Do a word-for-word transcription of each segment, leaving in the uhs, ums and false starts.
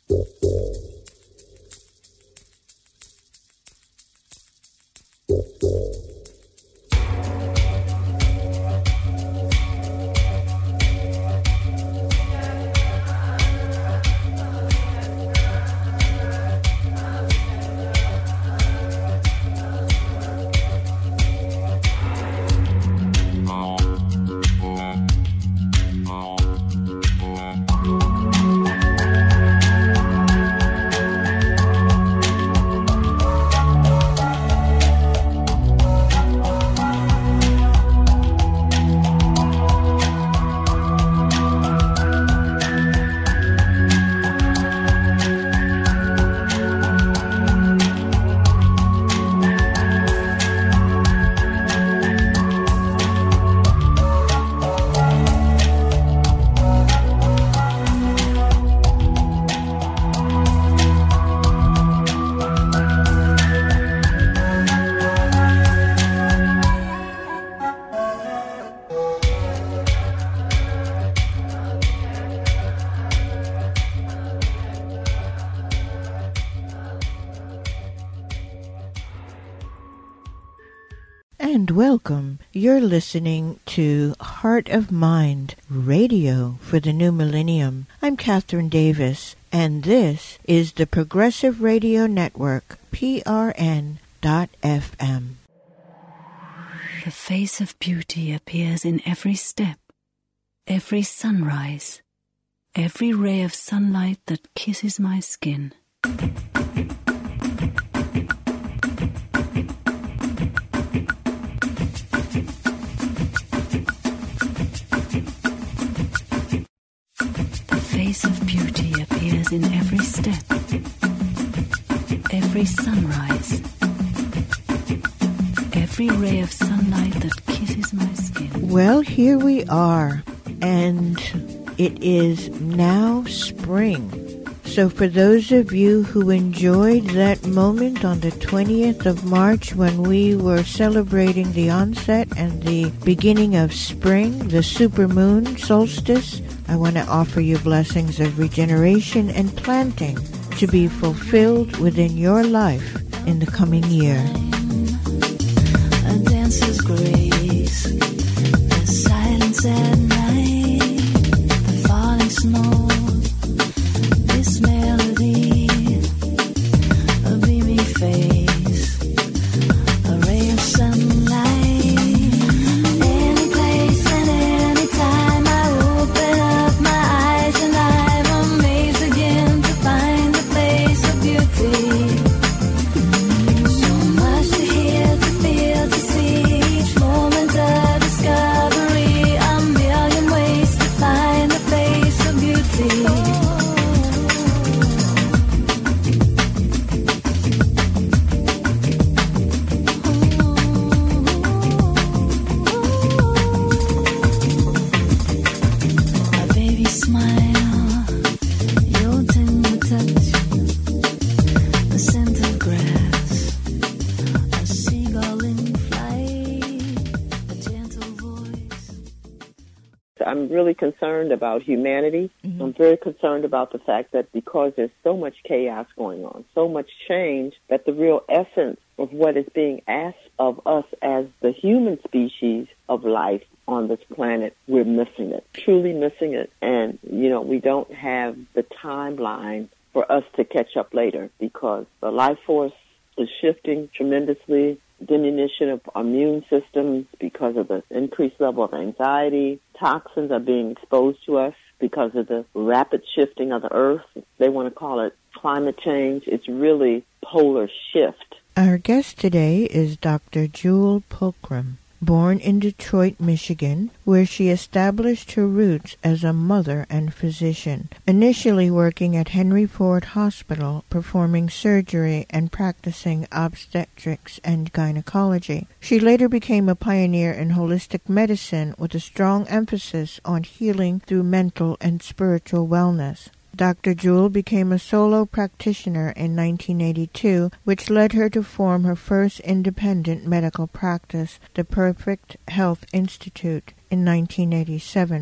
And welcome. You're listening to Heart of Mind Radio for the New Millennium. I'm Catherine Davis, and this is the Progressive Radio Network, P R N dot F M. The face of beauty appears in every step, every sunrise, every ray of sunlight that kisses my skin. The face of beauty appears in every step, every sunrise, every ray of sunlight that kisses my skin. Well, here we are, and it is now spring. So for those of you who enjoyed that moment on the twentieth of March when we were celebrating the onset and the beginning of spring, the supermoon solstice, I want to offer you blessings of regeneration and planting to be fulfilled within your life in the coming year. A dancer's grace, the silence at night, the falling snow, this melody, a beaming face, a ray of sunlight. Any place and any time I open up my eyes and I'm amazed again to find the place of beauty. So much to hear, to feel, to see, each moment a discovery, a million ways to find the place of beauty. I'm really concerned about humanity. Mm-hmm. I'm very concerned about the fact that because there's so much chaos going on, so much change, that the real essence of what is being asked of us as the human species of life on this planet, we're missing it, truly missing it. And, you know, we don't have the timeline for us to catch up later because the life force is shifting tremendously. Diminution of immune systems because of the increased level of anxiety. Toxins are being exposed to us because of the rapid shifting of the earth. They want to call it climate change. It's really polar shift. Our guest today is Doctor Jewel Pookrum. Born in Detroit, Michigan, where she established her roots as a mother and physician, initially working at Henry Ford Hospital, performing surgery and practicing obstetrics and gynecology. She later became a pioneer in holistic medicine with a strong emphasis on healing through mental and spiritual wellness. Doctor Jewel became a solo practitioner in nineteen eighty-two, which led her to form her first independent medical practice, the Perfect Health Institute, in nineteen eighty-seven.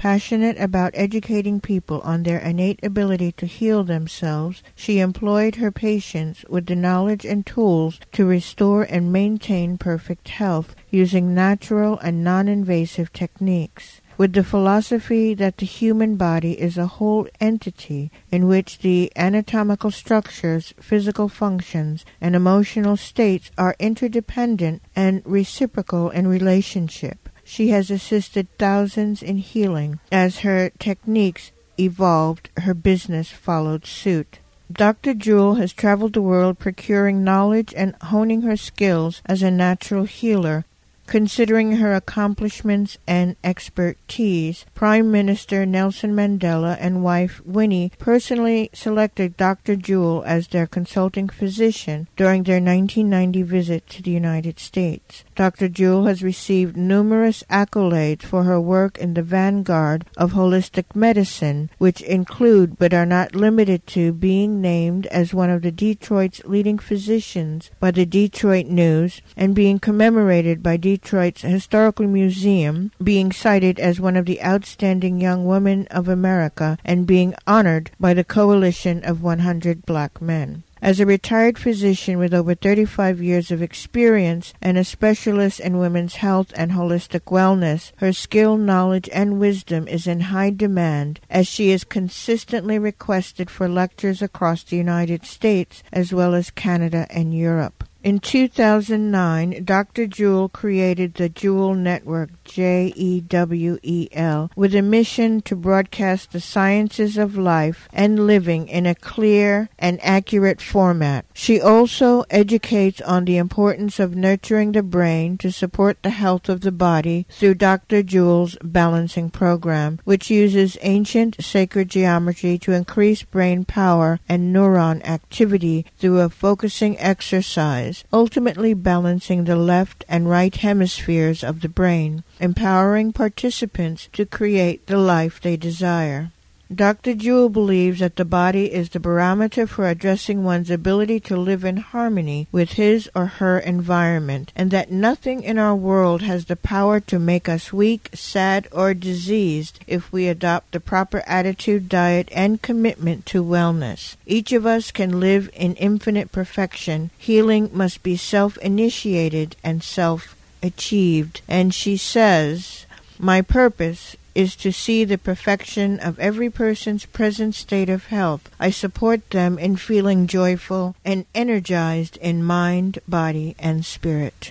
Passionate about educating people on their innate ability to heal themselves, she employed her patients with the knowledge and tools to restore and maintain perfect health using natural and non-invasive techniques. With the philosophy that the human body is a whole entity in which the anatomical structures, physical functions, and emotional states are interdependent and reciprocal in relationship, she has assisted thousands in healing. As her techniques evolved, her business followed suit. Doctor Jewel has traveled the world procuring knowledge and honing her skills as a natural healer. Considering her accomplishments and expertise, Prime Minister Nelson Mandela and wife Winnie personally selected Doctor Jewel as their consulting physician during their nineteen ninety visit to the United States. Doctor Jewel has received numerous accolades for her work in the vanguard of holistic medicine, which include but are not limited to being named as one of the Detroit's leading physicians by the Detroit News and being commemorated by Detroit Detroit's Historical Museum, being cited as one of the outstanding young women of America, and being honored by the Coalition of one hundred Black Men. As a retired physician with over thirty-five years of experience and a specialist in women's health and holistic wellness, her skill, knowledge, and wisdom is in high demand as she is consistently requested for lectures across the United States as well as Canada and Europe. In two thousand nine, Doctor Jewel created the Jewel Network, J E W E L, with a mission to broadcast the sciences of life and living in a clear and accurate format. She also educates on the importance of nurturing the brain to support the health of the body through Doctor Jewel's Balancing Program, which uses ancient sacred geometry to increase brain power and neuron activity through a focusing exercise, ultimately balancing the left and right hemispheres of the brain, empowering participants to create the life they desire. Doctor Jewel believes that the body is the barometer for addressing one's ability to live in harmony with his or her environment, and that nothing in our world has the power to make us weak, sad, or diseased if we adopt the proper attitude, diet, and commitment to wellness. Each of us can live in infinite perfection. Healing must be self-initiated and self-achieved. And she says, "My purpose is to see the perfection of every person's present state of health. I support them in feeling joyful and energized in mind, body, and spirit."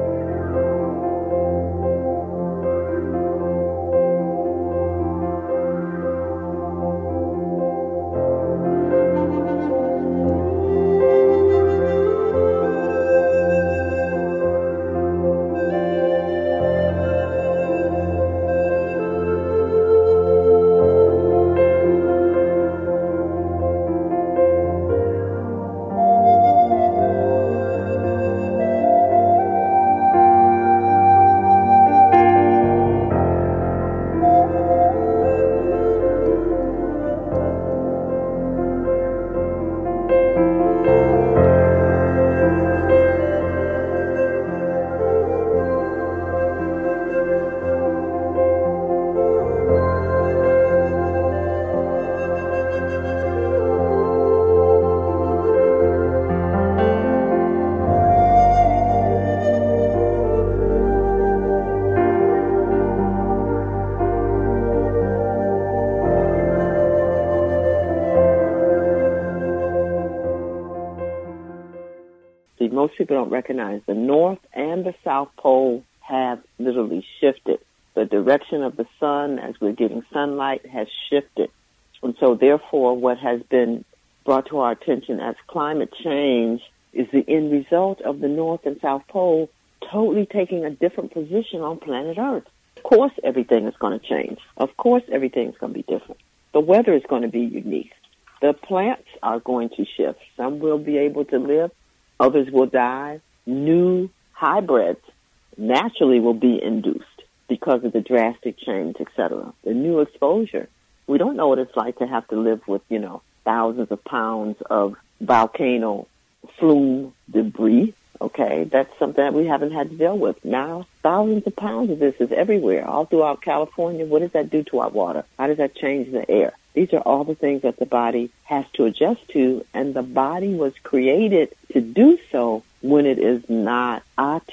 Most people don't recognize the North and the South Pole have literally shifted. The direction of the sun as we're getting sunlight has shifted. And so therefore what has been brought to our attention as climate change is the end result of the North and South Pole totally taking a different position on planet Earth. Of course everything is going to change. Of course everything is going to be different. The weather is going to be unique. The plants are going to shift. Some will be able to live. Others will die. New hybrids naturally will be induced because of the drastic change, et cetera. The new exposure. We don't know what it's like to have to live with, you know, thousands of pounds of volcano flume debris okay? That's something that we haven't had to deal with. Now, thousands of pounds of this is everywhere, all throughout California. What does that do to our water? How does that change the air? These are all the things that the body has to adjust to, and the body was created to do so when it is not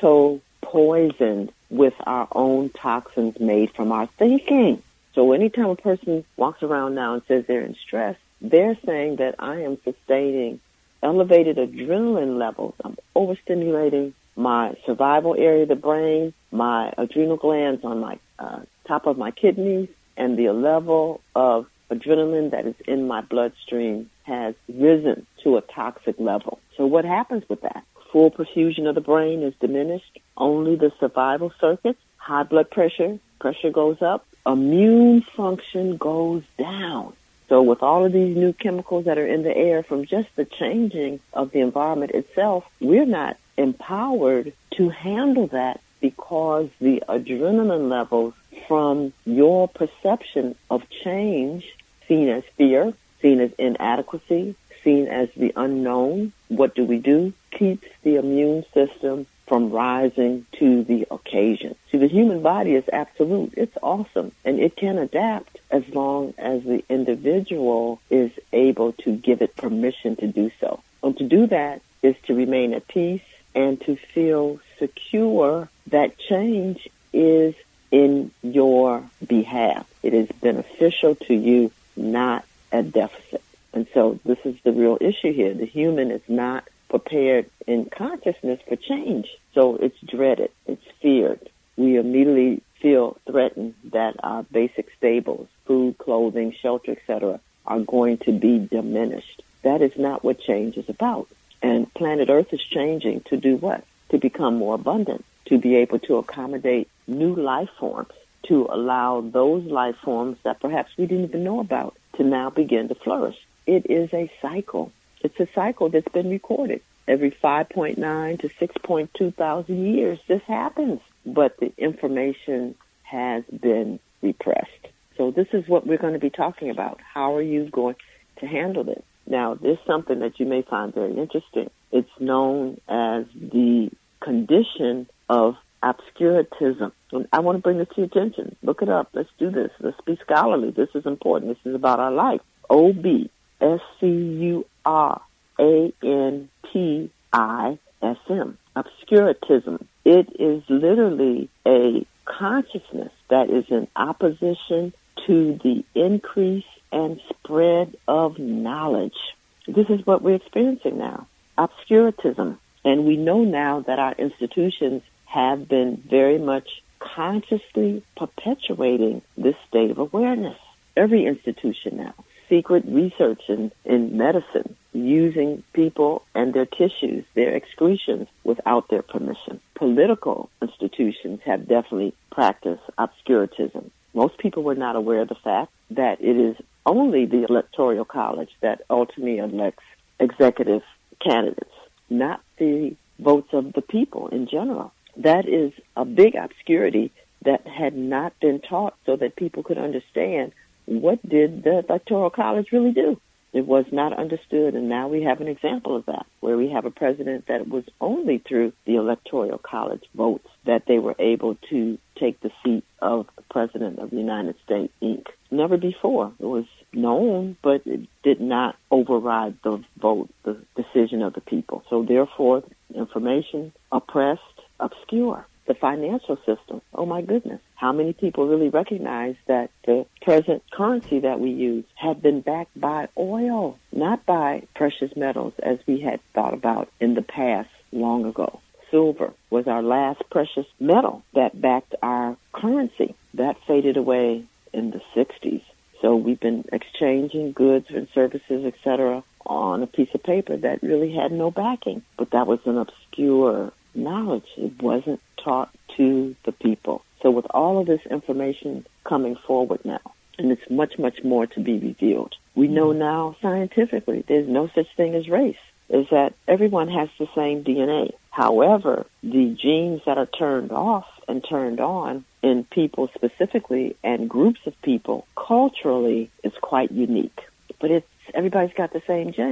auto-poisoned with our own toxins made from our thinking. So anytime a person walks around now and says they're in stress, they're saying that I am sustaining elevated adrenaline levels. I'm overstimulating my survival area of the brain, my adrenal glands on my uh, top of my kidneys, and the level of adrenaline that is in my bloodstream has risen to a toxic level. So what happens with that? Full perfusion of the brain is diminished. Only the survival circuits, high blood pressure, pressure goes up, immune function goes down. So with all of these new chemicals that are in the air from just the changing of the environment itself, we're not empowered to handle that because the adrenaline levels from your perception of change, seen as fear, seen as inadequacy, seen as the unknown, what do we do? Keeps the immune system from rising to the occasion. See, the human body is absolute. It's awesome, and it can adapt as long as the individual is able to give it permission to do so. And to do that is to remain at peace and to feel secure that change is in your behalf. It is beneficial to you, not a deficit. And so this is the real issue here. The human is not prepared in consciousness for change. So it's dreaded. It's feared. We immediately feel threatened that our basic staples, food, clothing, shelter, et cetera, are going to be diminished. That is not what change is about. And planet Earth is changing to do what? To become more abundant, to be able to accommodate new life forms, to allow those life forms that perhaps we didn't even know about to now begin to flourish. It is a cycle. It's a cycle that's been recorded. Every five point nine to six point two thousand years, this happens. But the information has been repressed. So this is what we're going to be talking about. How are you going to handle this? Now, there's something that you may find very interesting. It's known as the condition of obscurantism. And I want to bring this to your attention. Look it up. Let's do this. Let's be scholarly. This is important. This is about our life. O B S C U R A N T I S M. Obscurantism. It is literally a consciousness that is in opposition to the increase and spread of knowledge. This is what we're experiencing now. Obscurantism. And we know now that our institutions have been very much consciously perpetuating this state of awareness. Every institution now. Secret research in, in medicine, using people and their tissues, their excretions, without their permission. Political institutions have definitely practiced obscurantism. Most people were not aware of the fact that it is only the Electoral College that ultimately elects executive candidates, not the votes of the people in general. That is a big obscurity that had not been taught so that people could understand what did the Electoral College really do. It was not understood, and now we have an example of that, where we have a president that was only through the Electoral College votes that they were able to take the seat of the President of the United States, Incorporated. Never before. It was known, but it did not override the vote, the decision of the people. So therefore, information oppressed, obscure. The financial system, oh my goodness. How many people really recognize that the present currency that we use had been backed by oil, not by precious metals as we had thought about in the past long ago? Silver was our last precious metal that backed our currency. That faded away in the sixties. So we've been exchanging goods and services, et cetera, on a piece of paper that really had no backing. But that was an obscure knowledge. It wasn't taught to the people. So with all of this information coming forward now, and it's much, much more to be revealed, we know now scientifically there's no such thing as race, is that everyone has the same D N A. However, the genes that are turned off and turned on in people specifically and groups of people culturally is quite unique. But it's everybody's got the same gene.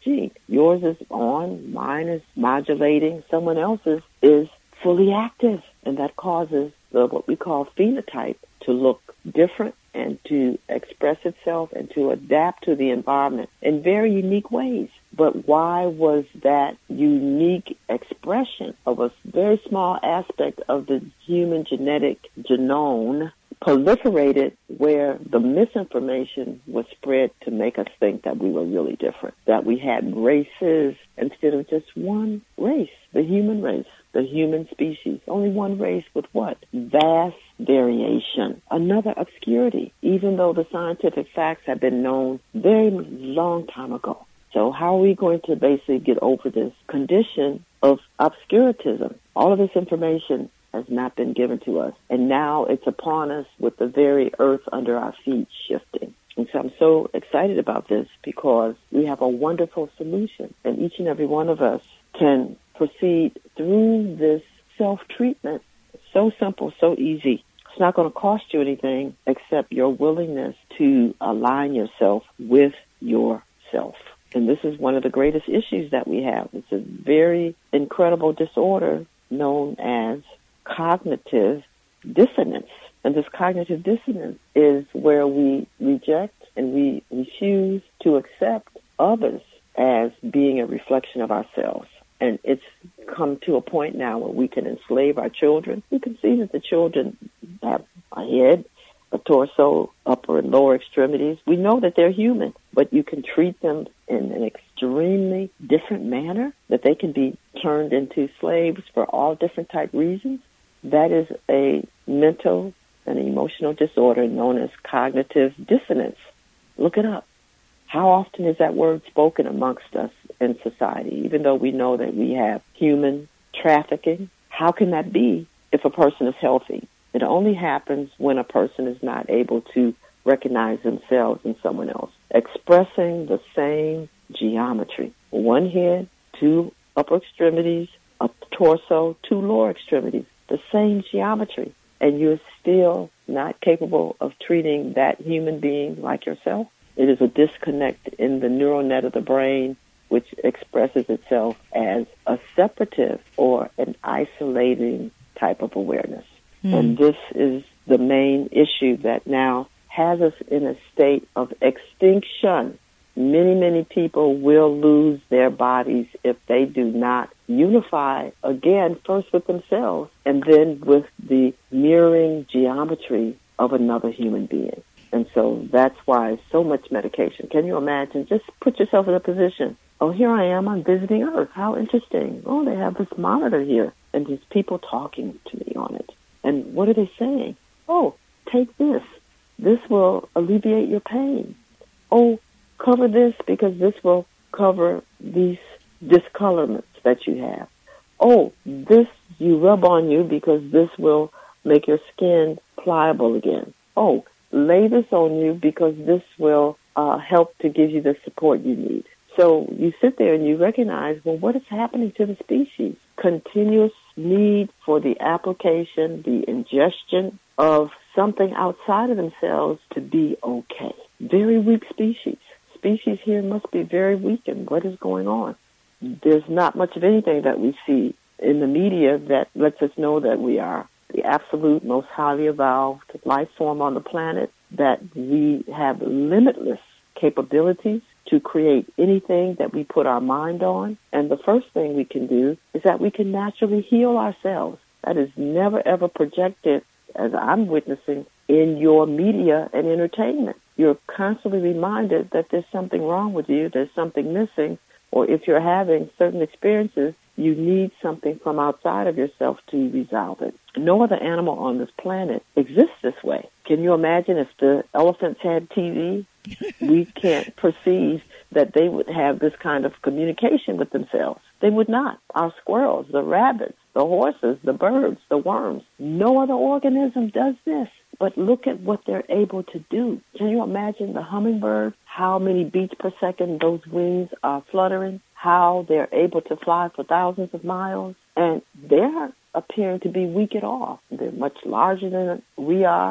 gene. Yours is on, mine is modulating, someone else's is fully active. And that causes the, what we call phenotype to look different and to express itself and to adapt to the environment in very unique ways. But why was that unique expression of a very small aspect of the human genetic genome proliferated where the misinformation was spread to make us think that we were really different, that we had races instead of just one race, the human race, the human species. Only one race with what? Vast variation. Another obscurity, even though the scientific facts have been known very long time ago. So how are we going to basically get over this condition of obscurantism? All of this information has not been given to us, and now it's upon us with the very earth under our feet shifting. And so I'm so excited about this because we have a wonderful solution, and each and every one of us can proceed through this self-treatment. So simple, so easy. It's not going to cost you anything except your willingness to align yourself with yourself. And this is one of the greatest issues that we have. It's a very incredible disorder known as cognitive dissonance. And this cognitive dissonance is where we reject and we refuse to accept others as being a reflection of ourselves. And it's come to a point now where we can enslave our children. We can see that the children have a head, a torso, upper and lower extremities. We know that they're human, but you can treat them in an extremely different manner, that they can be turned into slaves for all different type reasons. That is a mental and emotional disorder known as cognitive dissonance. Look it up. How often is that word spoken amongst us in society, even though we know that we have human trafficking? How can that be if a person is healthy? It only happens when a person is not able to recognize themselves in someone else, expressing the same geometry. One head, two upper extremities, a torso, two lower extremities, the same geometry. And you're still not capable of treating that human being like yourself. It is a disconnect in the neural net of the brain, which expresses itself as a separative or an isolating type of awareness. Mm. And this is the main issue that now has us in a state of extinction. Many, many people will lose their bodies if they do not unify, again, first with themselves and then with the mirroring geometry of another human being. And so that's why so much medication. Can you imagine? Just put yourself in a position. Oh, here I am. I'm visiting Earth. How interesting. Oh, they have this monitor here, and there's people talking to me on it. And what are they saying? Oh, take this. This will alleviate your pain. Oh, cover this because this will cover these discolorments that you have. Oh, this you rub on you because this will make your skin pliable again. Oh, lay this on you because this will uh, help to give you the support you need. So you sit there and you recognize, well, what is happening to the species? Continuous need for the application, the ingestion of something outside of themselves to be okay. Very weak species. Species here must be very weakened. What is going on? There's not much of anything that we see in the media that lets us know that we are the absolute most highly evolved life form on the planet, that we have limitless capabilities to create anything that we put our mind on. And the first thing we can do is that we can naturally heal ourselves. That is never, ever projected, as I'm witnessing, in your media and entertainment. You're constantly reminded that there's something wrong with you, there's something missing, or if you're having certain experiences, you need something from outside of yourself to resolve it. No other animal on this planet exists this way. Can you imagine if the elephants had T V? We can't perceive that they would have this kind of communication with themselves. They would not. Our squirrels, the rabbits, the horses, the birds, the worms, no other organism does this. But look at what they're able to do. Can you imagine the hummingbird, how many beats per second those wings are fluttering, how they're able to fly for thousands of miles? And they're appearing to be weak at all. They're much larger than we are.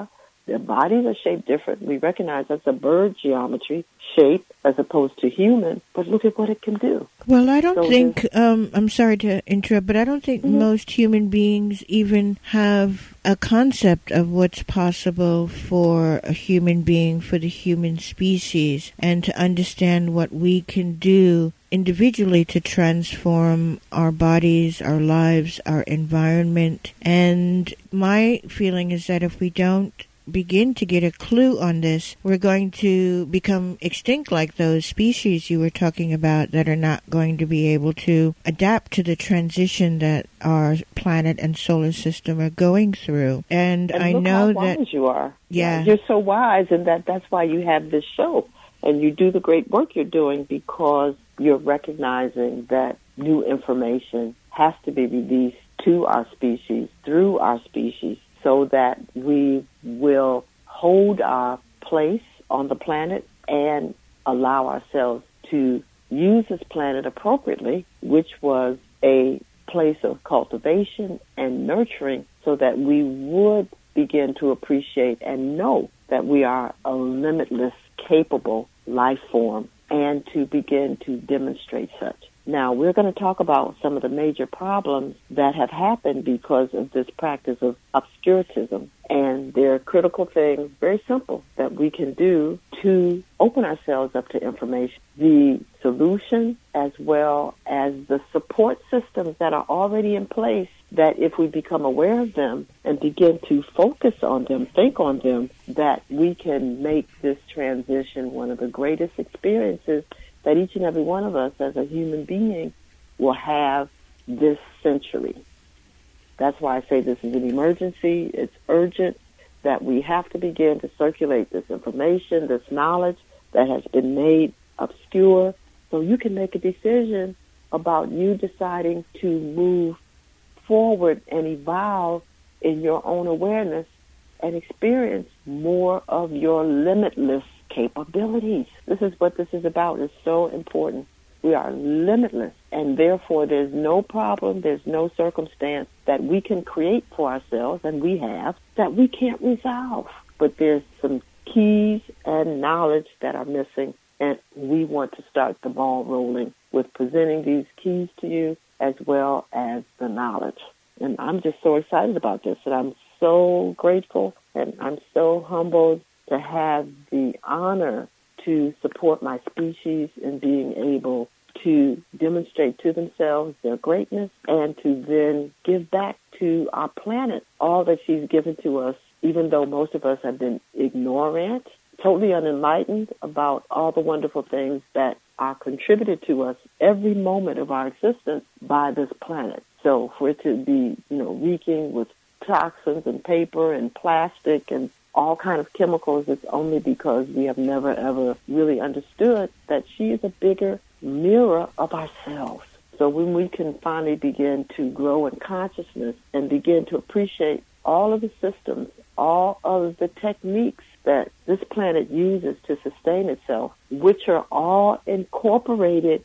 Their bodies are shaped different. We recognize that's a bird geometry shape as opposed to human, but look at what it can do. Well, I don't So think, um, I'm sorry to interrupt, but I don't think Mhm. most human beings even have a concept of what's possible for a human being, for the human species, and to understand what we can do individually to transform our bodies, our lives, our environment. And my feeling is that if we don't begin to get a clue on this, we're going to become extinct like those species you were talking about that are not going to be able to adapt to the transition that our planet and solar system are going through. And, And I look know how that wise you are. Yeah. You're so wise, and that that's why you have this show. And you do the great work you're doing because you're recognizing that new information has to be released to our species, through our species, so that we will hold our place on the planet and allow ourselves to use this planet appropriately, which was a place of cultivation and nurturing, so that we would begin to appreciate and know that we are a limitless, capable life form, and to begin to demonstrate such. Now, we're going to talk about some of the major problems that have happened because of this practice of obscurantism. And there are critical things, very simple, that we can do to open ourselves up to information. The solution, as well as the support systems that are already in place, that if we become aware of them and begin to focus on them, think on them, that we can make this transition one of the greatest experiences that each and every one of us as a human being will have this century. That's why I say this is an emergency. It's urgent that we have to begin to circulate this information, this knowledge that has been made obscure, so you can make a decision about you deciding to move forward and evolve in your own awareness and experience more of your limitless capabilities. This is what this is about. It's so important. We are limitless, and therefore there's no problem, there's no circumstance that we can create for ourselves, and we have, that we can't resolve. But there's some keys and knowledge that are missing, and we want to start the ball rolling with presenting these keys to you as well as the knowledge. And I'm just so excited about this, and I'm so grateful, and I'm so humbled to have the honor to support my species in being able to demonstrate to themselves their greatness and to then give back to our planet all that she's given to us, even though most of us have been ignorant, totally unenlightened about all the wonderful things that are contributed to us every moment of our existence by this planet. So for it to be, you know, reeking with toxins and paper and plastic and all kind of chemicals, it's only because we have never, ever really understood that she is a bigger mirror of ourselves. So when we can finally begin to grow in consciousness and begin to appreciate all of the systems, all of the techniques that this planet uses to sustain itself, which are all incorporated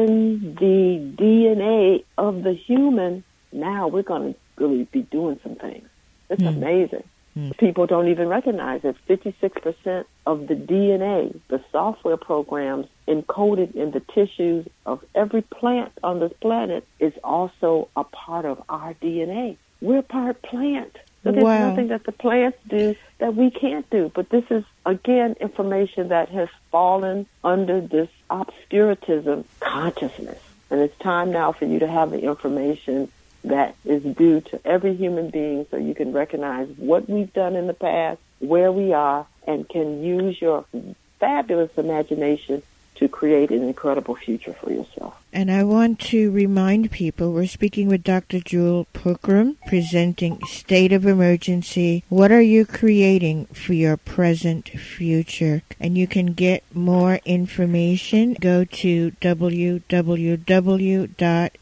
in the D N A of the human, now we're going to really be doing some things. It's mm. amazing. Mm. People don't even recognize that fifty-six percent of the D N A, the software programs encoded in the tissues of every plant on this planet, is also a part of our D N A. We're part plant. So there's wow. nothing that the plants do that we can't do. But this is, again, information that has fallen under this obscurantism consciousness. And it's time now for you to have the information that is due to every human being so you can recognize what we've done in the past, where we are, and can use your fabulous imagination to create an incredible future for yourself. And I want to remind people, we're speaking with Doctor Jewel Pookrum, presenting State of Emergency. What are you creating for your present future? And you can get more information. Go to w w w dot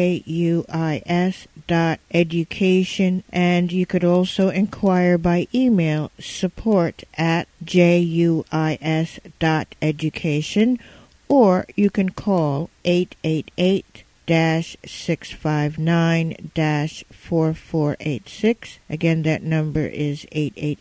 juis dot education, and you could also inquire by email, support at juis dot education, or you can call eight eight eight, six five nine, four four eight six. Again, that number is eight eight eight,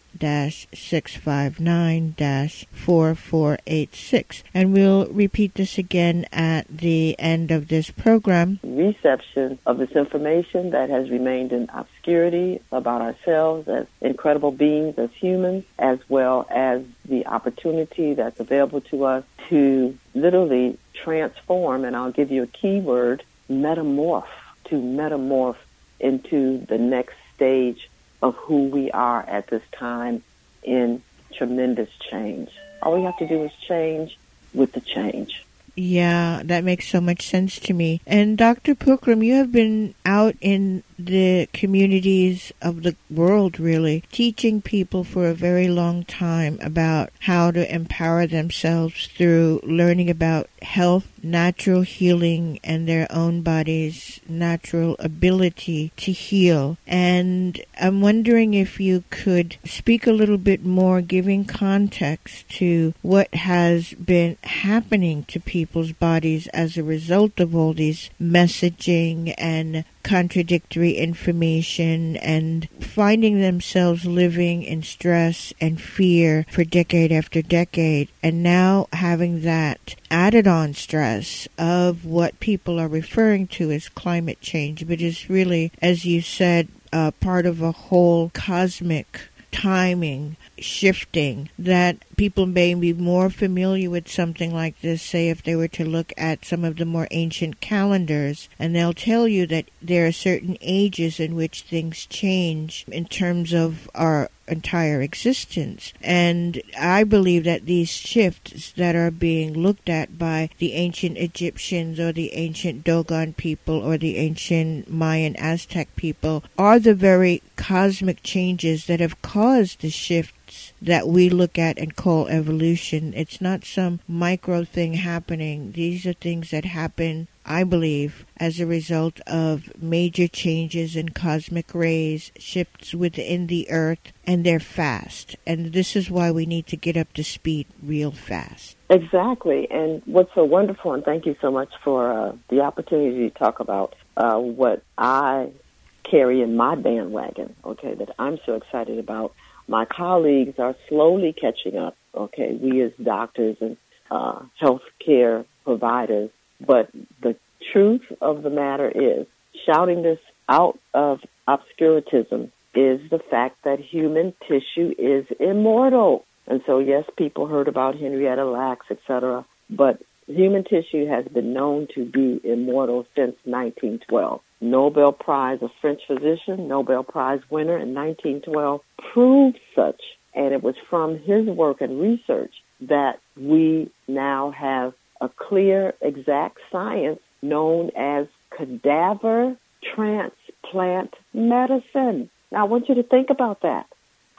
six five nine four four eight six. And we'll repeat this again at the end of this program. Reception of this information that has remained in obscurity about ourselves as incredible beings, as humans, as well as the opportunity that's available to us to literally transform, and I'll give you a key word, metamorph, to metamorph into the next stage of who we are at this time in tremendous change. All we have to do is change with the change. Yeah, that makes so much sense to me. And Doctor Pookrum, you have been out in the communities of the world, really, teaching people for a very long time about how to empower themselves through learning about health, natural healing, and their own body's natural ability to heal. And I'm wondering if you could speak a little bit more, giving context to what has been happening to people's bodies as a result of all these messaging and contradictory information, and finding themselves living in stress and fear for decade after decade, and now having that added on stress of what people are referring to as climate change, but is really, as you said, uh, part of a whole cosmic timing shifting, that people may be more familiar with something like this, say if they were to look at some of the more ancient calendars, and they'll tell you that there are certain ages in which things change in terms of our entire existence. And I believe that these shifts that are being looked at by the ancient Egyptians or the ancient Dogon people or the ancient Mayan Aztec people are the very cosmic changes that have caused the shifts that we look at and call evolution. It's not some micro thing happening. These are things that happen, I believe, as a result of major changes in cosmic rays, shifts within the earth, and they're fast. And this is why we need to get up to speed real fast. Exactly. And what's so wonderful, and thank you so much for uh, the opportunity to talk about uh, what I carry in my bandwagon, okay, that I'm so excited about. My colleagues are slowly catching up, okay, we as doctors and uh, healthcare providers. But the truth of the matter is, shouting this out of obscurantism is the fact that human tissue is immortal. And so, yes, people heard about Henrietta Lacks, et cetera, but human tissue has been known to be immortal since nineteen twelve. Nobel Prize, a French physician, Nobel Prize winner in nineteen twelve, proved such. And it was from his work and research that we now have a clear, exact science known as cadaver transplant medicine. Now, I want you to think about that.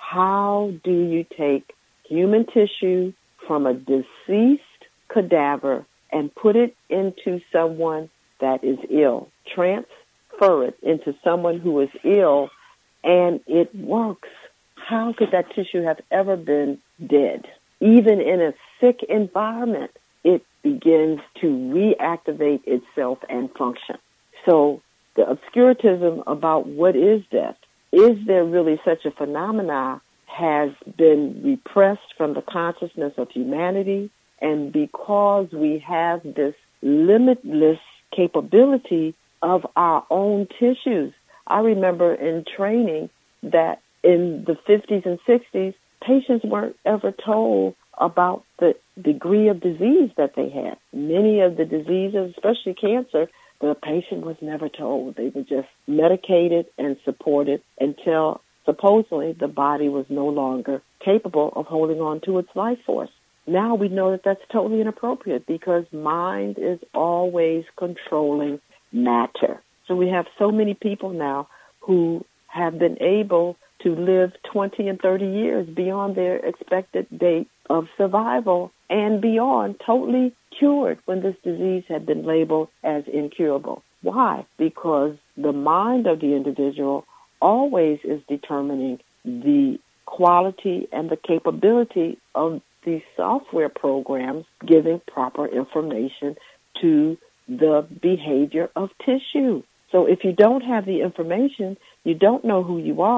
How do you take human tissue from a deceased cadaver and put it into someone that is ill? Transfer it into someone who is ill, and it works. How could that tissue have ever been dead? Even in a sick environment, it begins to reactivate itself and function. So the obscurantism about what is death, is there really such a phenomena, has been repressed from the consciousness of humanity. And because we have this limitless capability of our own tissues, I remember in training that in the fifties and sixties, patients weren't ever told about the degree of disease that they had. Many of the diseases, especially cancer, the patient was never told. They were just medicated and supported until supposedly the body was no longer capable of holding on to its life force. Now we know that that's totally inappropriate because mind is always controlling matter. So we have so many people now who have been able to live twenty and thirty years beyond their expected date of survival and beyond, totally cured when this disease had been labeled as incurable. Why? Because the mind of the individual always is determining the quality and the capability of these software programs giving proper information to the behavior of tissue. So if you don't have the information, you don't know who you are,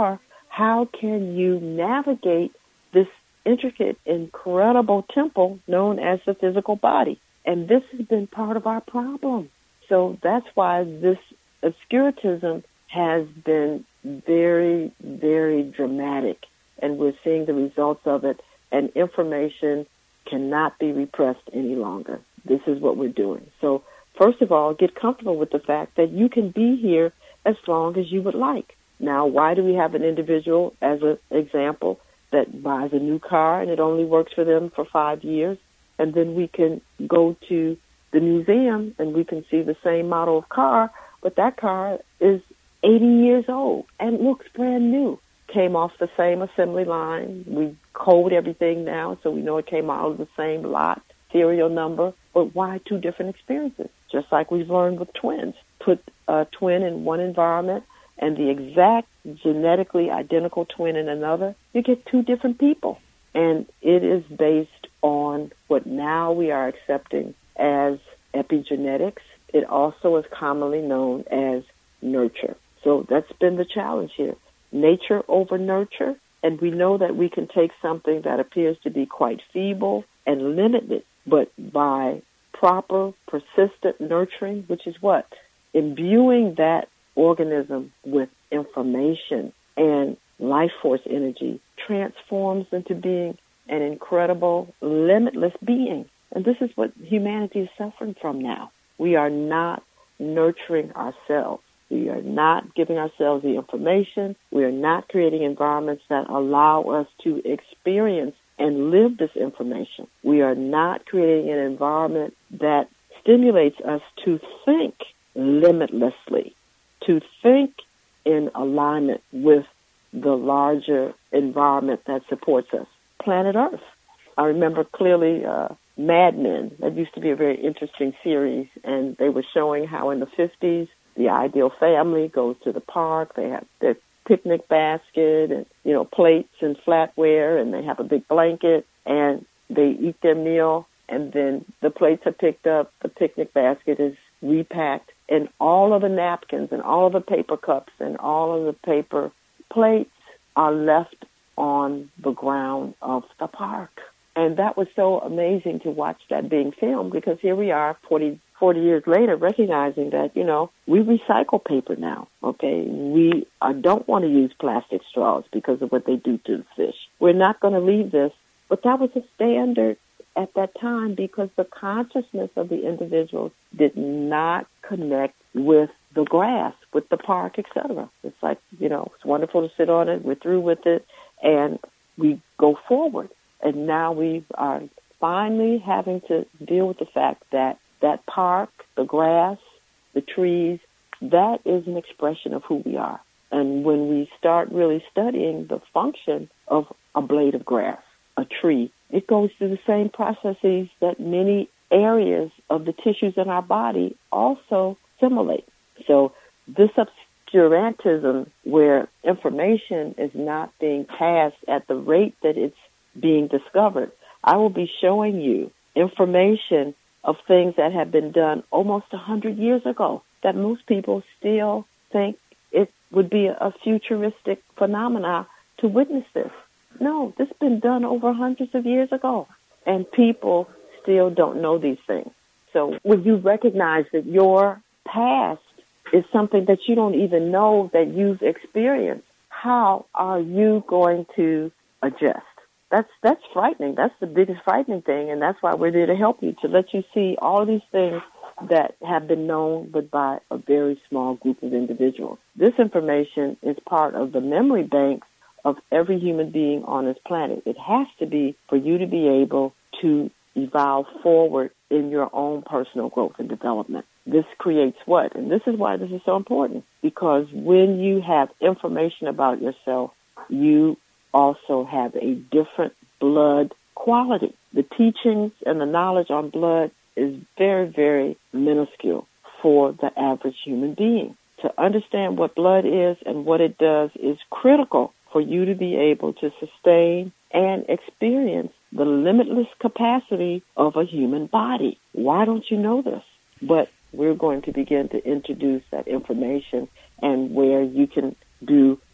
how can you navigate this intricate, incredible temple known as the physical body? And this has been part of our problem. So that's why this obscurantism has been very, very dramatic. And we're seeing the results of it. And information cannot be repressed any longer. This is what we're doing. So first of all, get comfortable with the fact that you can be here as long as you would like. Now, why do we have an individual, as an example, that buys a new car and it only works for them for five years? And then we can go to the museum and we can see the same model of car, but that car is eighty years old and looks brand new. Came off the same assembly line. We code everything now, so we know it came out of the same lot, serial number. But why two different experiences? Just like we've learned with twins. Put a twin in one environment and the exact genetically identical twin in another, you get two different people. And it is based on what now we are accepting as epigenetics. It also is commonly known as nurture. So that's been the challenge here. Nature over nurture. And we know that we can take something that appears to be quite feeble and limit it, but by proper, persistent nurturing, which is what? Imbuing that organism with information and life force energy, transforms into being an incredible, limitless being. And this is what humanity is suffering from now. We are not nurturing ourselves. We are not giving ourselves the information. We are not creating environments that allow us to experience and live this information. We are not creating an environment that stimulates us to think limitlessly, to think in alignment with the larger environment that supports us, planet Earth. I remember clearly uh, Mad Men. That used to be a very interesting series, and they were showing how in the fifties, the ideal family goes to the park. They have their picnic basket and, you know, plates and flatware, and they have a big blanket, and they eat their meal, and then the plates are picked up, the picnic basket is repacked, and all of the napkins and all of the paper cups and all of the paper plates are left on the ground of the park. And that was so amazing to watch that being filmed, because here we are forty, forty years later recognizing that, you know, we recycle paper now, okay? We uh, don't want to use plastic straws because of what they do to the fish. We're not going to leave this, but that was a standard at that time because the consciousness of the individuals did not connect with the grass, with the park, et cetera. It's like, you know, it's wonderful to sit on it. We're through with it, and we go forward. And now we are finally having to deal with the fact that that park, the grass, the trees, that is an expression of who we are. And when we start really studying the function of a blade of grass, a tree, it goes through the same processes that many areas of the tissues in our body also simulate. So this obscurantism, where information is not being passed at the rate that it's being discovered, I will be showing you information of things that have been done almost a hundred years ago that most people still think it would be a futuristic phenomena to witness this. No, this has been done over hundreds of years ago, and people still don't know these things. So when you recognize that your past is something that you don't even know that you've experienced, how are you going to adjust? That's that's frightening. That's the biggest frightening thing, and that's why we're there to help you, to let you see all these things that have been known but by a very small group of individuals. This information is part of the memory banks of every human being on this planet. It has to be for you to be able to evolve forward in your own personal growth and development. This creates what? And this is why this is so important, because when you have information about yourself, you also have a different blood quality. The teachings and the knowledge on blood is very, very minuscule for the average human being. To understand what blood is and what it does is critical for you to be able to sustain and experience the limitless capacity of a human body. Why don't you know this? But we're going to begin to introduce that information, and where you can do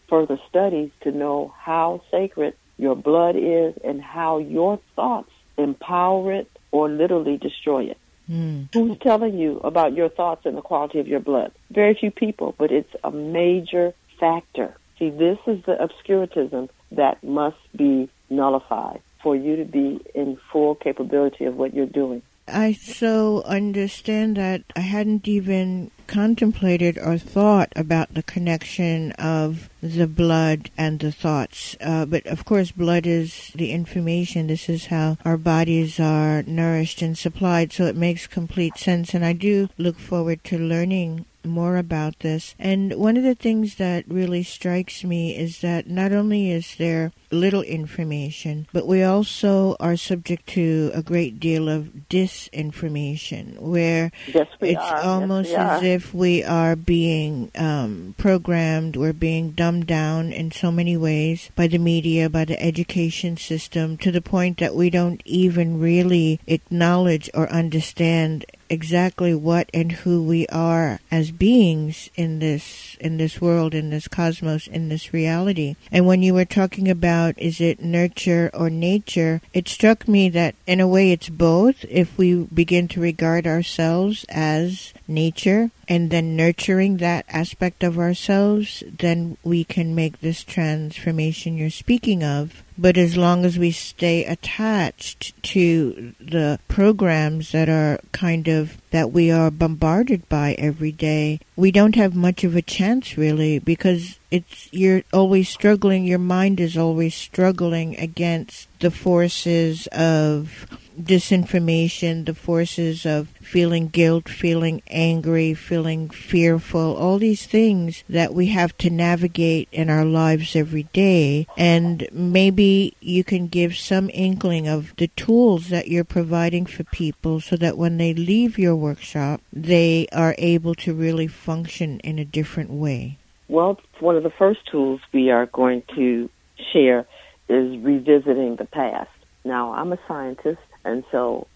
further studies to know how sacred your blood is and how your thoughts empower it or literally destroy it. Mm. Who's telling you about your thoughts and the quality of your blood? Very few people, but it's a major factor. See, this is the obscurantism that must be nullified for you to be in full capability of what you're doing. I so understand that I hadn't even contemplated or thought about the connection of the blood and the thoughts. Uh, but of course, blood is the information. This is how our bodies are nourished and supplied, so it makes complete sense. And I do look forward to learning more about this. And one of the things that really strikes me is that not only is there little information, but we also are subject to a great deal of disinformation, where yes, we it's are. almost yes, we as are. if we are being um, programmed, we're being dumbed down in so many ways by the media, by the education system, to the point that we don't even really acknowledge or understand exactly what and who we are as beings in this in this world, in this cosmos, in this reality. And when you were talking about is it nurture or nature, it struck me that in a way it's both. If we begin to regard ourselves as nature and then nurturing that aspect of ourselves, then we can make this transformation you're speaking of. But as long as we stay attached to the programs that are kind of, that we are bombarded by every day, we don't have much of a chance really, because it's, you're always struggling, your mind is always struggling against the forces of disinformation, the forces of feeling guilt, feeling angry, feeling fearful, all these things that we have to navigate in our lives every day. And maybe you can give some inkling of the tools that you're providing for people so that when they leave your workshop, they are able to really function in a different way. Well, one of the first tools we are going to share is revisiting the past. Now, I'm a scientist, and so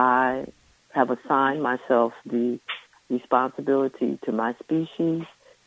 I have assigned myself the responsibility to my species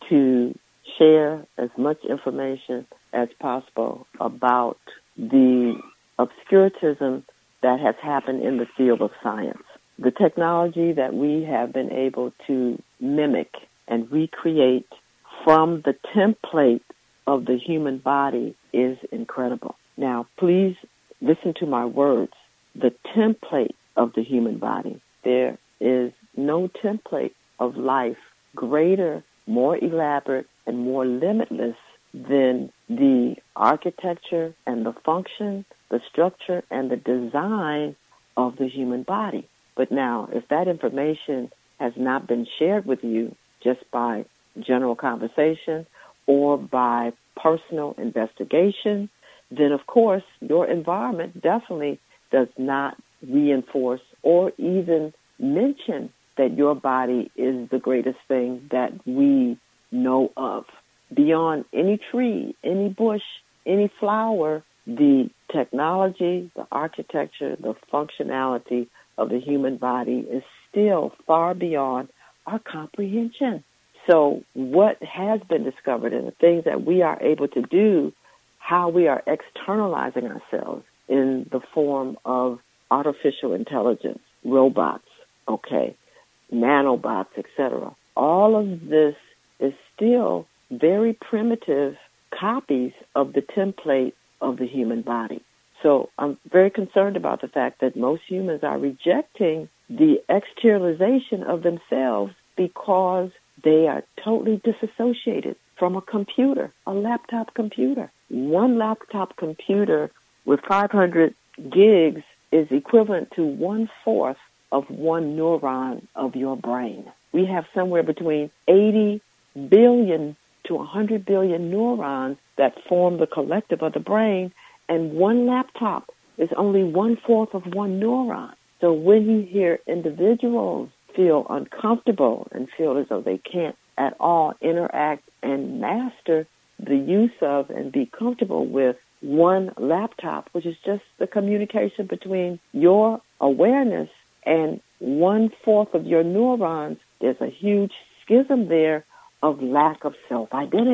to share as much information as possible about the obscurantism that has happened in the field of science. The technology that we have been able to mimic and recreate from the template of the human body is incredible. Now, please listen to my words. The template of the human body. There is no template of life greater, more elaborate, and more limitless than the architecture and the function, the structure, and the design of the human body. But now, if that information has not been shared with you just by general conversation or by personal investigation, then of course your environment definitely does not reinforce or even mention that your body is the greatest thing that we know of. Beyond any tree, any bush, any flower, the technology, the architecture, the functionality of the human body is still far beyond our comprehension. So what has been discovered and the things that we are able to do, how we are externalizing ourselves in the form of artificial intelligence, robots, okay, nanobots, et cetera. All of this is still very primitive copies of the template of the human body. So I'm very concerned about the fact that most humans are rejecting the externalization of themselves because they are totally disassociated from a computer, a laptop computer. One laptop computer with five hundred gigs is equivalent to one-fourth of one neuron of your brain. We have somewhere between eighty billion to one hundred billion neurons that form the collective of the brain, and one laptop is only one-fourth of one neuron. So when you hear individuals feel uncomfortable and feel as though they can't at all interact and master the use of and be comfortable with one laptop, which is just the communication between your awareness and one-fourth of your neurons, there's a huge schism there of lack of self-identity.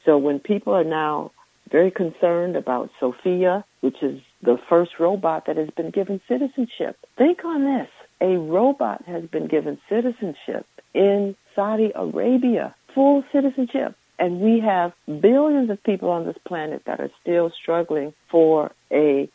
So when people are now very concerned about Sophia, which is the first robot that has been given citizenship, think on this. A robot has been given citizenship in Saudi Arabia, full citizenship. And we have billions of people on this planet that are still struggling for a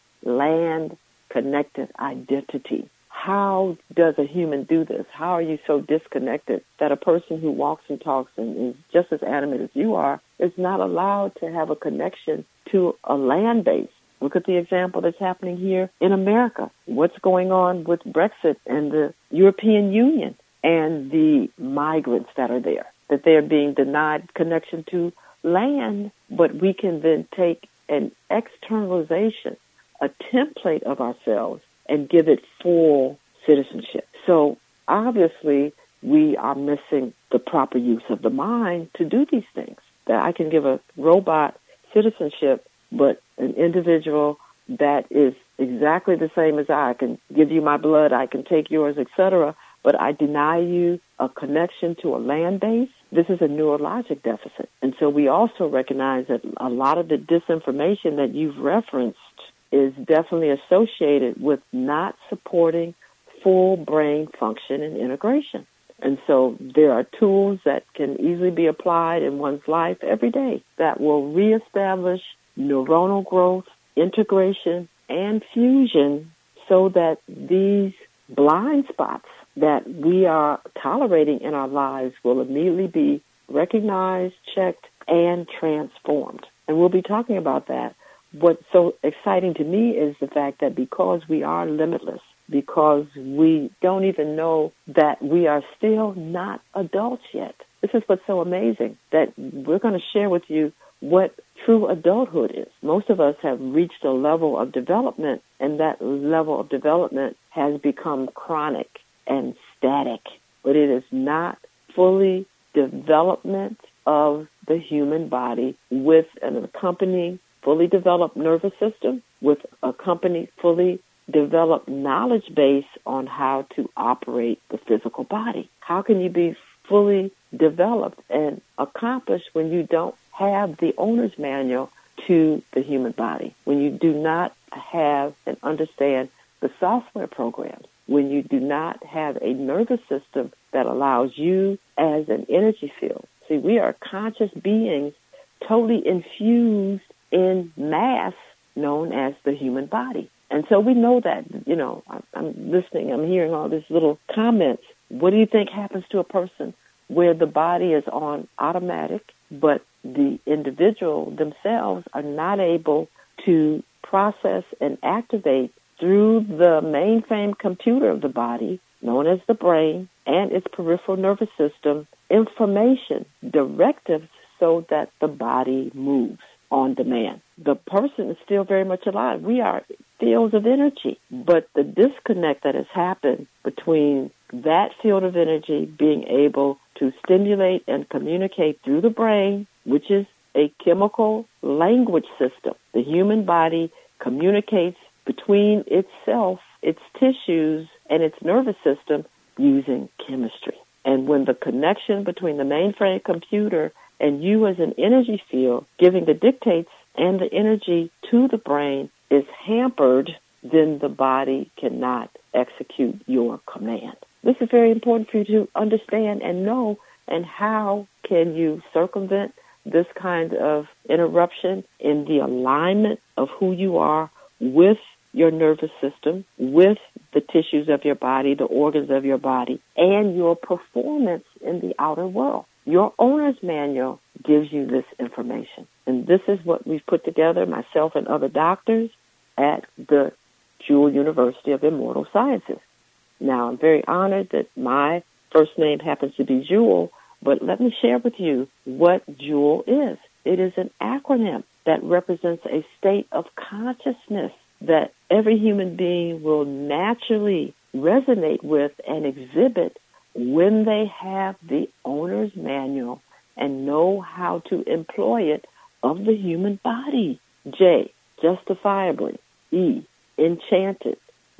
land-connected identity. How does a human do this? How are you so disconnected that a person who walks and talks and is just as animate as you are is not allowed to have a connection to a land base? Look at the example that's happening here in America. What's going on with Brexit and the European Union and the migrants that are there, that they're being denied connection to land, but we can then take an externalization, a template of ourselves, and give it full citizenship. So obviously we are missing the proper use of the mind to do these things. That I can give a robot citizenship, but an individual that is exactly the same as I, I can give you my blood, I can take yours, et cetera, but I deny you a connection to a land base. This is a neurologic deficit. And so we also recognize that a lot of the disinformation that you've referenced is definitely associated with not supporting full brain function and integration. And so there are tools that can easily be applied in one's life every day that will reestablish neuronal growth, integration, and fusion so that these blind spots that we are tolerating in our lives will immediately be recognized, checked, and transformed. And we'll be talking about that. What's so exciting to me is the fact that because we are limitless, because we don't even know that we are still not adults yet. This is what's so amazing, that we're going to share with you what true adulthood is. Most of us have reached a level of development, and that level of development has become chronic and static, but it is not fully development of the human body with an accompanying fully developed nervous system, with accompanying fully developed knowledge base on how to operate the physical body. How can you be fully developed and accomplished when you don't have the owner's manual to the human body, when you do not have and understand the software programs, when you do not have a nervous system that allows you as an energy field? See, we are conscious beings totally infused in mass known as the human body. And so we know that, you know, I'm listening, I'm hearing all these little comments. What do you think happens to a person where the body is on automatic, but the individual themselves are not able to process and activate through the mainframe computer of the body, known as the brain, and its peripheral nervous system, information, directives so that the body moves on demand? The person is still very much alive. We are fields of energy, but the disconnect that has happened between that field of energy being able to stimulate and communicate through the brain, which is a chemical language system. The human body communicates between itself, its tissues, and its nervous system using chemistry. And when the connection between the mainframe computer and you as an energy field giving the dictates and the energy to the brain is hampered, then the body cannot execute your command. This is very important for you to understand and know. And how can you circumvent this kind of interruption in the alignment of who you are with your nervous system, with the tissues of your body, the organs of your body, and your performance in the outer world? Your owner's manual gives you this information. And this is what we've put together, myself and other doctors, at the Jewel University of Immortal Sciences. Now, I'm very honored that my first name happens to be Jewel, but let me share with you what Jewel is. It is an acronym that represents a state of consciousness that every human being will naturally resonate with and exhibit when they have the owner's manual and know how to employ it of the human body. J, justifiably. E, enchanted.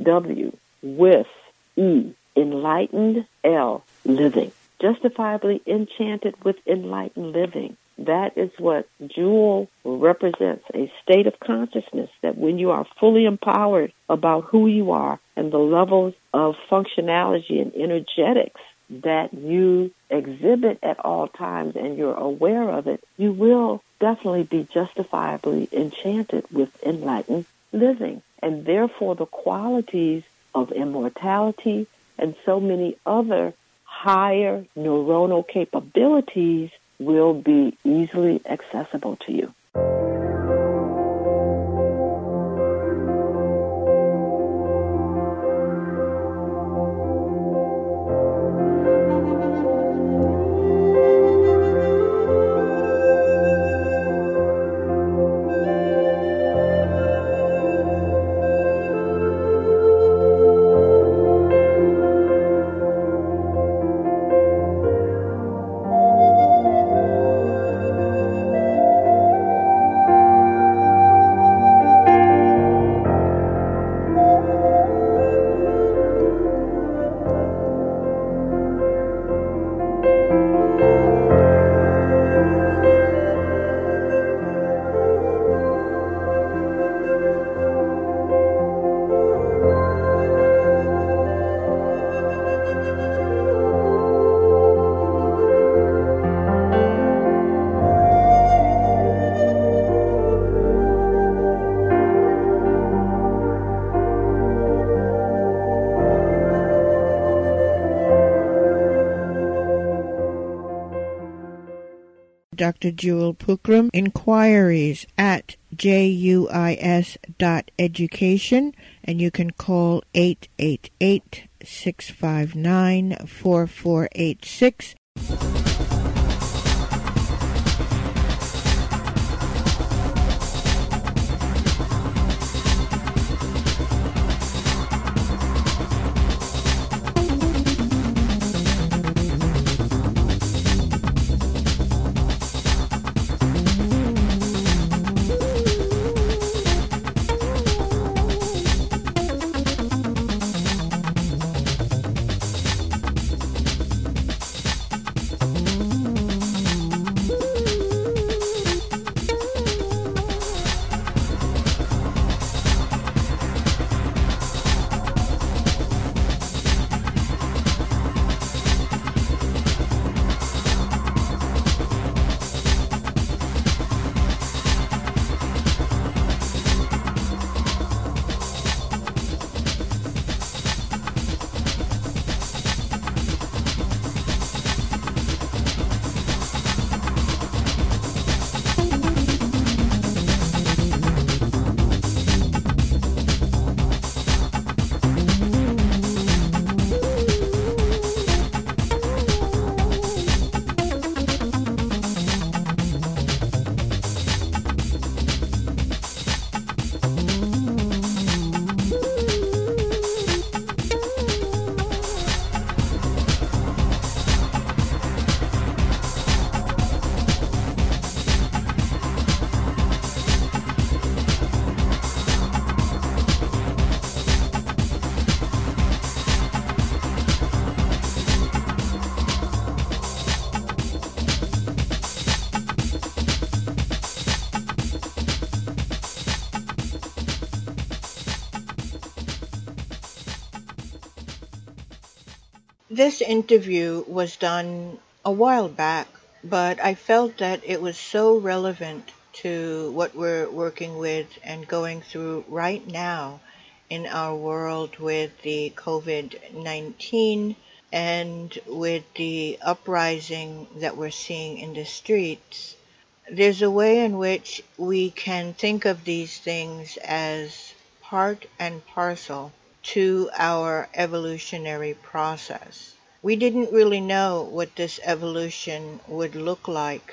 W, with. E, enlightened. L, living. Justifiably enchanted with enlightened living. That is what Jewel represents, a state of consciousness that when you are fully empowered about who you are and the levels of functionality and energetics that you exhibit at all times and you're aware of it, you will definitely be justifiably enchanted with enlightened living. And therefore the qualities of immortality and so many other higher neuronal capabilities will be easily accessible to you. Doctor Jewel Pookrum, inquiries at juis dot education, and you can call eight eight eight, six five nine, four four eight six. This interview was done a while back, but I felt that it was so relevant to what we're working with and going through right now in our world with the COVID nineteen and with the uprising that we're seeing in the streets. There's a way in which we can think of these things as part and parcel to our evolutionary process. We didn't really know what this evolution would look like,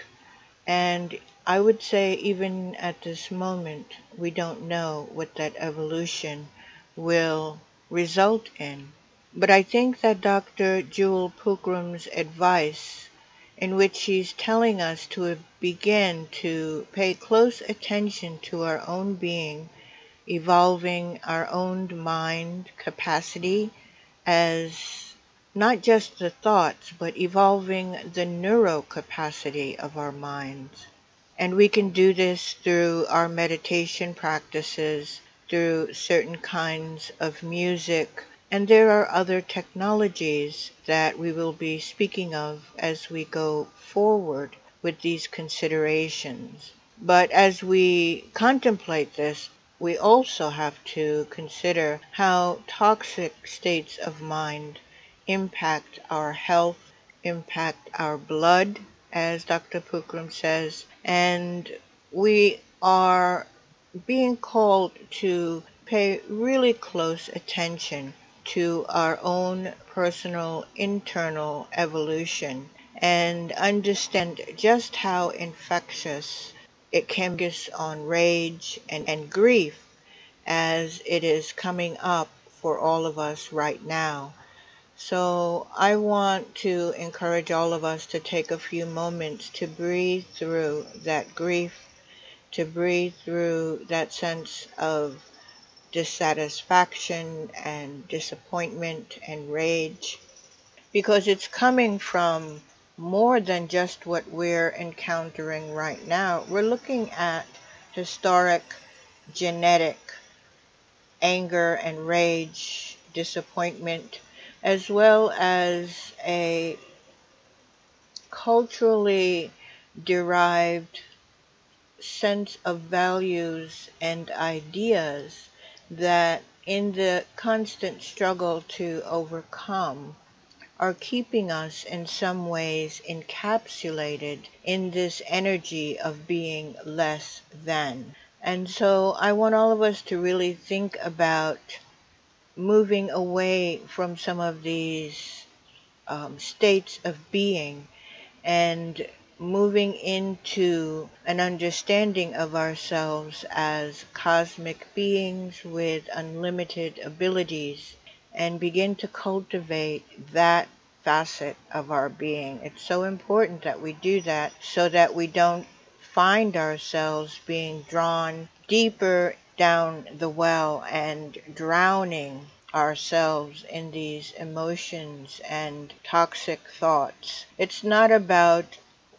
and I would say even at this moment, we don't know what that evolution will result in. But I think that Doctor Jewel Pookram's advice, in which she's telling us to begin to pay close attention to our own being, evolving our own mind capacity as not just the thoughts, but evolving the neurocapacity of our minds. And we can do this through our meditation practices, through certain kinds of music, and there are other technologies that we will be speaking of as we go forward with these considerations. But as we contemplate this, we also have to consider how toxic states of mind impact our health, impact our blood, as Doctor Pukram says, and we are being called to pay really close attention to our own personal internal evolution and understand just how infectious it can be on rage and, and grief as it is coming up for all of us right now. So I want to encourage all of us to take a few moments to breathe through that grief, to breathe through that sense of dissatisfaction and disappointment and rage, because it's coming from more than just what we're encountering right now. We're looking at historic, genetic anger and rage, disappointment, as well as a culturally derived sense of values and ideas that, in the constant struggle to overcome, are keeping us in some ways encapsulated in this energy of being less than. And so I want all of us to really think about moving away from some of these um, states of being and moving into an understanding of ourselves as cosmic beings with unlimited abilities, and begin to cultivate that facet of our being. It's so important that we do that so that we don't find ourselves being drawn deeper down the well and drowning ourselves in these emotions and toxic thoughts. It's not about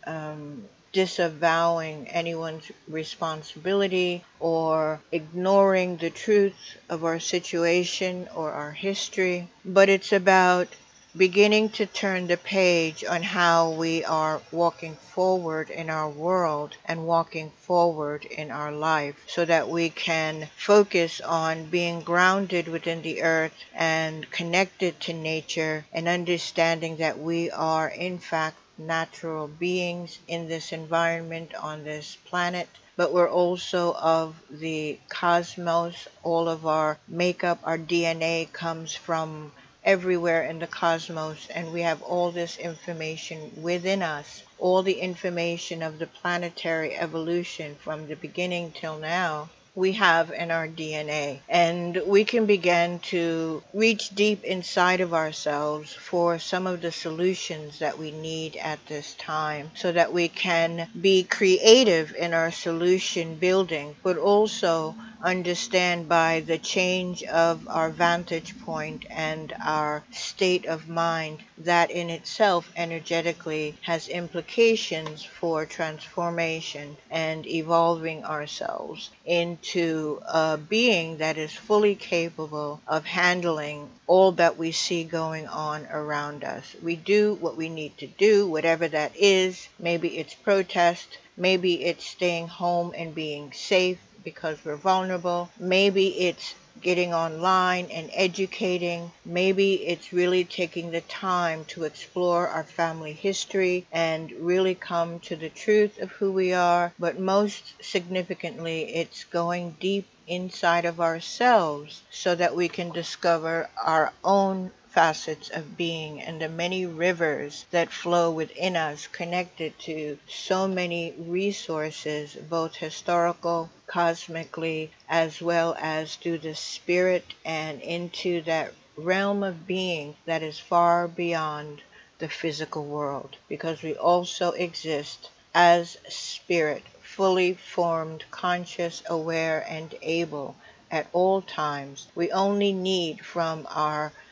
um, disavowing anyone's responsibility or ignoring the truth of our situation or our history, but it's about beginning to turn the page on how we are walking forward in our world and walking forward in our life, so that we can focus on being grounded within the earth and connected to nature, and understanding that we are in fact natural beings in this environment on this planet, but we're also of the cosmos. All of our makeup, our D N A comes from everywhere in the cosmos, and we have all this information within us, all the information of the planetary evolution from the beginning till now we have in our D N A. And we can begin to reach deep inside of ourselves for some of the solutions that we need at this time, so that we can be creative in our solution building, but also understand by the change of our vantage point and our state of mind that in itself energetically has implications for transformation and evolving ourselves into a being that is fully capable of handling all that we see going on around us. We do what we need to do, whatever that is. Maybe it's protest, maybe it's staying home and being safe because we're vulnerable. Maybe it's getting online and educating. Maybe it's really taking the time to explore our family history and really come to the truth of who we are. But most significantly, it's going deep inside of ourselves so that we can discover our own facets of being and the many rivers that flow within us, connected to so many resources, both historical, cosmically, as well as through the spirit and into that realm of being that is far beyond the physical world, because we also exist as spirit, fully formed, conscious, aware, and able at all times. We only need from our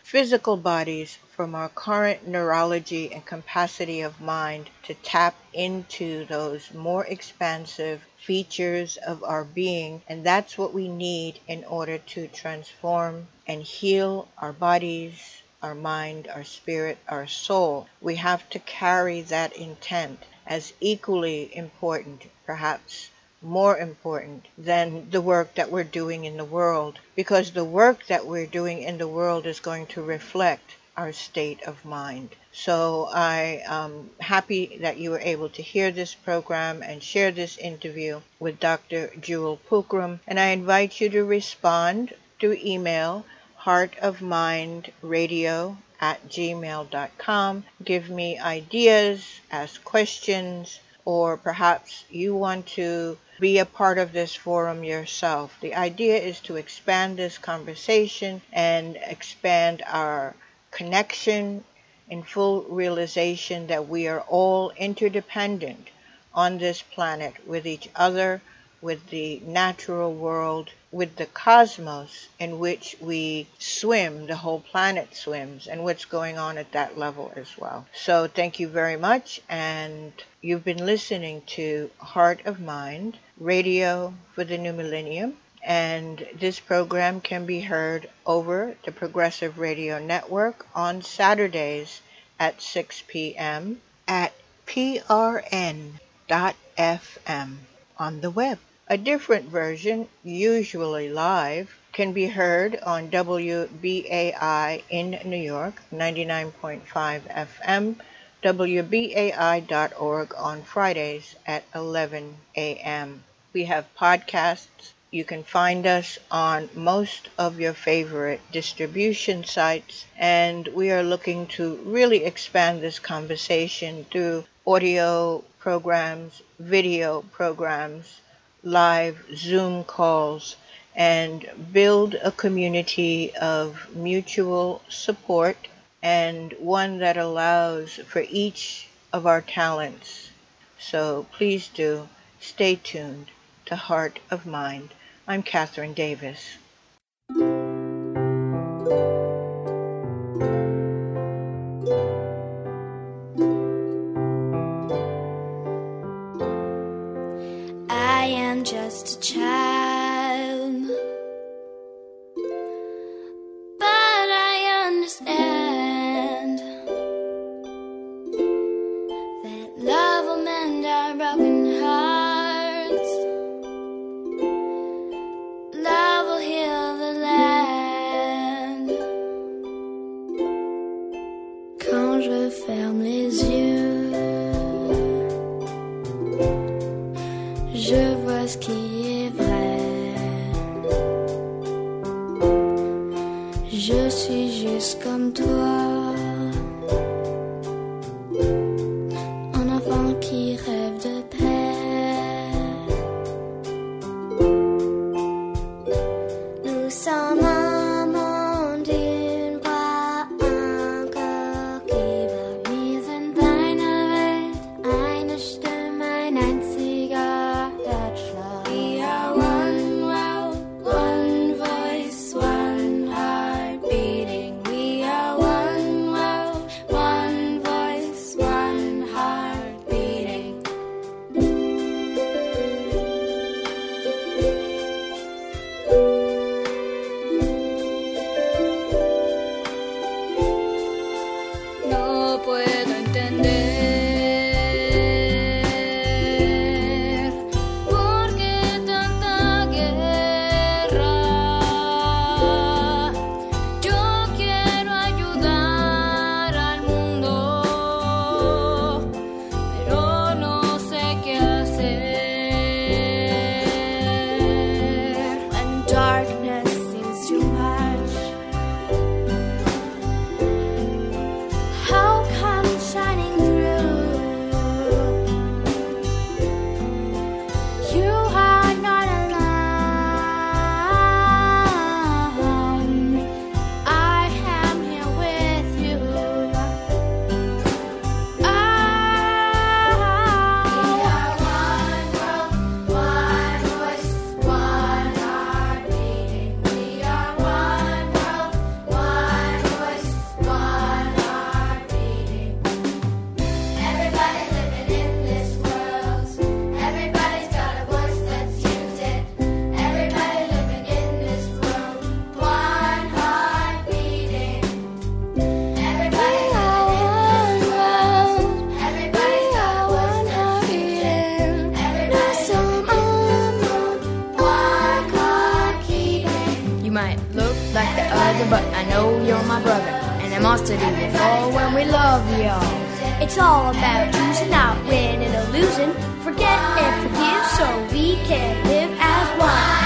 physical bodies from our current neurology and capacity of mind to tap into those more expansive features of our being. And that's what we need in order to transform and heal our bodies, our mind, our spirit, our soul. We have to carry that intent as equally important, perhaps more important, than the work that we're doing in the world, because the work that we're doing in the world is going to reflect our state of mind. So I am happy that you were able to hear this program and share this interview with Doctor Jewel Pookrum, and I invite you to respond through email, heartofmindradio at gmail dot com. Give me ideas, ask questions, or perhaps you want to be a part of this forum yourself. The idea is to expand this conversation and expand our connection in full realization that we are all interdependent on this planet with each other, with the natural world, with the cosmos in which we swim, the whole planet swims, and what's going on at that level as well. So thank you very much, and you've been listening to Heart of Mind, Radio for the New Millennium, and this program can be heard over the Progressive Radio Network on Saturdays at six p.m. at p r n dot f m on the web. A different version, usually live, can be heard on W B A I in New York, ninety-nine point five F M, W B A I dot org on Fridays at eleven a.m. We have podcasts. You can find us on most of your favorite distribution sites, and we are looking to really expand this conversation through audio programs, video programs, live Zoom calls, and build a community of mutual support, and one that allows for each of our talents. So please do stay tuned to Heart of Mind. I'm Catherine Davis. I am just a child, but I understand that love will mend our broken hearts. Love will heal the land. Quand je ferme les yeux, je vois ce qui est vrai. Je suis juste comme toi, un enfant qui rêve de paix. Nous sommes un monde, une voix, un corps qui bat. Wir sind eine Welt, eine Stimme, ein einziger Herzschlag. We are one world, one voice, one heart beating. We are one beautiful when we love y'all. It's all about choosing out, winning or losing. Forget and forgive so we can live as one.